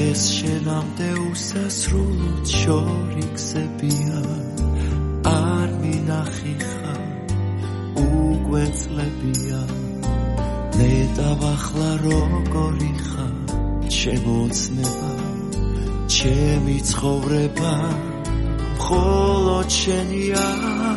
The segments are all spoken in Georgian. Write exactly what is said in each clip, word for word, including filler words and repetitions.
ეს შენამდე უსასრულოდ შორი გზებია არ მინახიხა უგვეწლებია ნეტავ ახლა როგორი ხარ ჩემო ცნება ჩემი ცხოვრება მხოლოდ შენია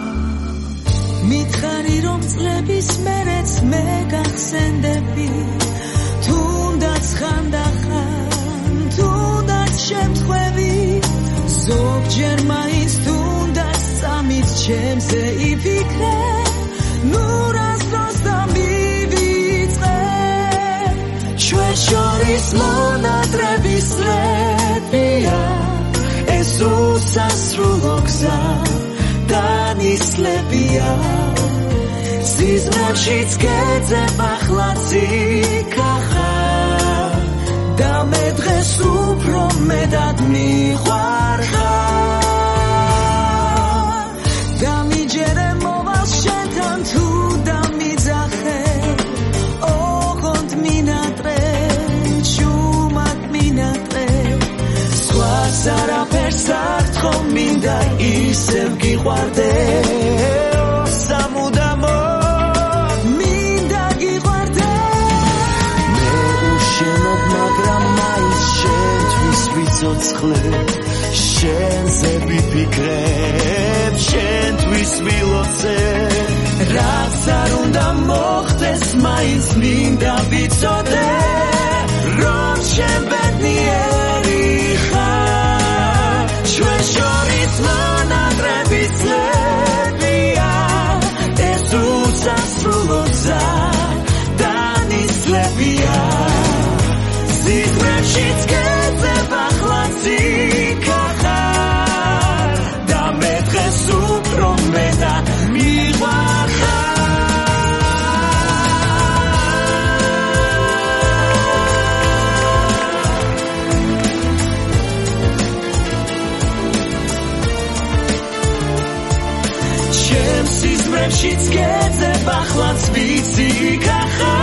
მითხარი რომ წლების მერეც მე გახსენდები თუნდაც ხანდახან თუნდაც შემთხვევი ზოგჯერ მაინც თუნდაც წამით ჩემზე იფიქრე ნუ რას დროს დამივიწყე ჩვენ შორის მონატრების წლებია ეს უსასრულო გზა განისლებია სიზმრებშიც გეძებ ახლაც იქახარ და მე დღეს უფრო მეტად მიყვარხარ და მიჯერე მოვალ შენთან თუ დამიძახე ოღონდ მინატრე ჩუმად მინატრე სხვას არაფერს არ თქო მინდა ისევ გიყვარდე სამუდამო მინდა გიყვარდე მე უშენოდ მაგრამ მაინც შენთვის ვიცოცხლე შენზე ვიფიქრებ შენთვის ვილოცე რაც არ უნდა მოხდეს მაინც მინდა ვიცოდე რომ შენ ბედნიერი ხარ ჩვენ შორის მონატრების წლებია ეს უსასრულო გზა განისლებია სიზმრებშიც გეძებ ახლაც იქახარ და მე დღეს უფრო მეტად მიყვარხარ სიზმრებშიც გეძებ ახლაც ვიცი იქახარ